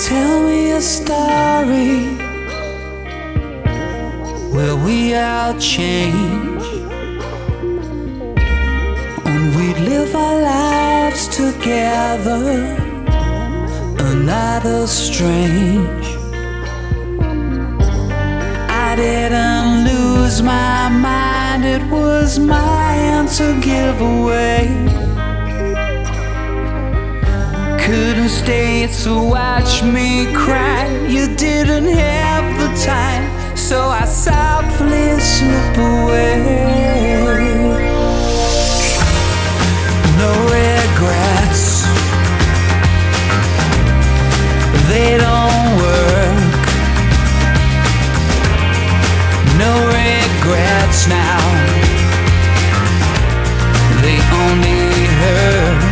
Tell me a story where we all change, and we live our lives together, and that is strange. I didn't lose my mind, it was mine to give away. Couldn't stay to watch me cry, you didn't have the time, so I softly slip away. No regrets, they don't work. No regrets now, they only hurt.